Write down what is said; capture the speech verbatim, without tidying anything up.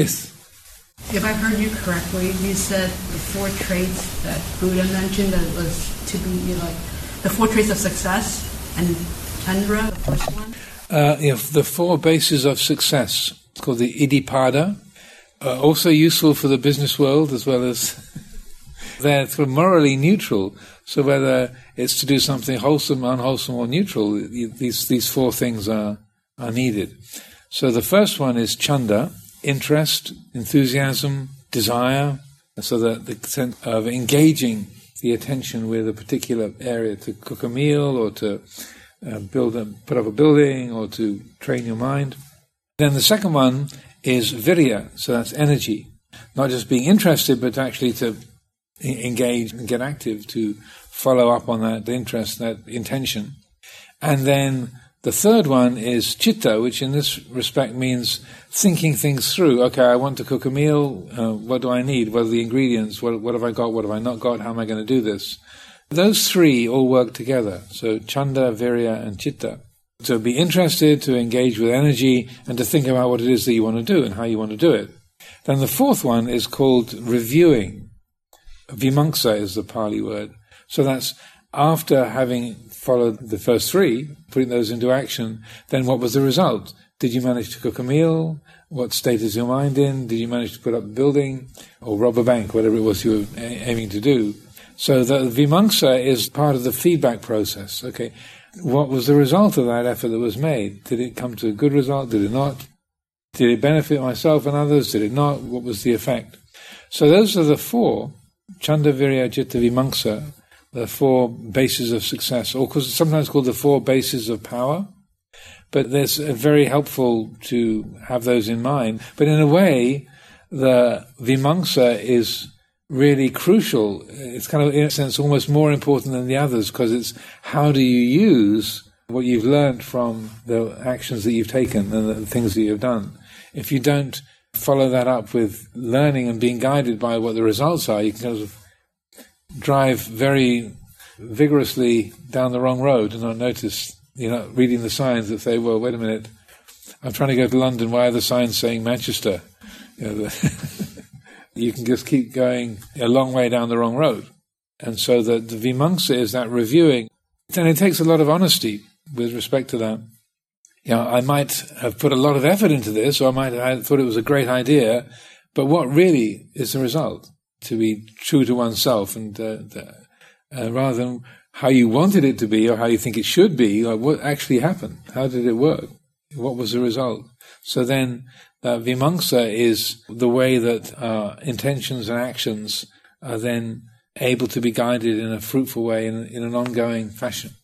Yes. If I heard you correctly, you said the four traits that Buddha mentioned that was to be you know, like the four traits of success and Chandra, the first one. Uh, you know, the four bases of success. It's called the Iddhipada. Uh, also useful for the business world as well as they're sort of morally neutral. So whether it's to do something wholesome, unwholesome, or neutral, these these four things are are needed. So the first one is chanda, interest, enthusiasm, desire. So that the sense of engaging the attention with a particular area to cook a meal or to uh, build a, put up a building or to train your mind. Then the second one is virya, so that's energy. Not just being interested, but actually to engage and get active, to follow up on that interest, that intention. And then the third one is citta, which in this respect means thinking things through. Okay, I want to cook a meal. Uh, what do I need? What are the ingredients? What, what have I got? What have I not got? How am I going to do this? Those three all work together. So chanda, virya, and citta. To be interested, to engage with energy, and to think about what it is that you want to do and how you want to do it. Then the fourth one is called reviewing. Vimamsa is the Pali word. So that's after having followed the first three, putting those into action, then what was the result? Did you manage to cook a meal? What state is your mind in? Did you manage to put up a building or rob a bank, whatever it was you were aiming to do? So the vimamsa is part of the feedback process. Okay, what was the result of that effort that was made? Did it come to a good result? Did it not? Did it benefit myself and others? Did it not? What was the effect? So those are the four, chanda, virya, citta, vimamsa, the four bases of success, or sometimes called the four bases of power. But it's very helpful to have those in mind. But in a way, the vimamsa is really crucial. It's kind of, in a sense, almost more important than the others, because it's how do you use what you've learned from the actions that you've taken and the things that you've done. If you don't follow that up with learning and being guided by what the results are, you can kind of drive very vigorously down the wrong road and not notice, you're not reading the signs that say, well, wait a minute, I'm trying to go to London, why are the signs saying Manchester? You know, the you can just keep going a long way down the wrong road. And so the, the vimamsa is that reviewing. And it takes a lot of honesty with respect to that. You know, I might have put a lot of effort into this, or I might have thought it was a great idea, but what really is the result? To be true to oneself, and uh, the, uh, rather than how you wanted it to be or how you think it should be, like what actually happened? How did it work? What was the result? So then that vimamsa is the way that our intentions and actions are then able to be guided in a fruitful way in, in an ongoing fashion.